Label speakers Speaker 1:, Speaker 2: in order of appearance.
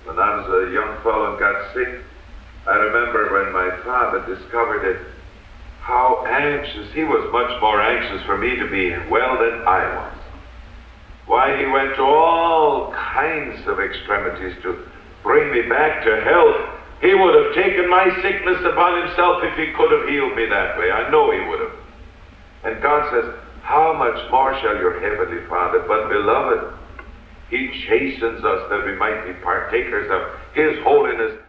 Speaker 1: When I was a young fellow and got sick, I remember when my father discovered it, how anxious, he was much more anxious for me to be well than I was. Why, he went to all kinds of extremities to bring me back to health. He would have taken my sickness upon himself if he could have healed me that way. I know he would have. And God says, how much more shall your heavenly Father? But beloved, he chastens us that we might be partakers of his holiness.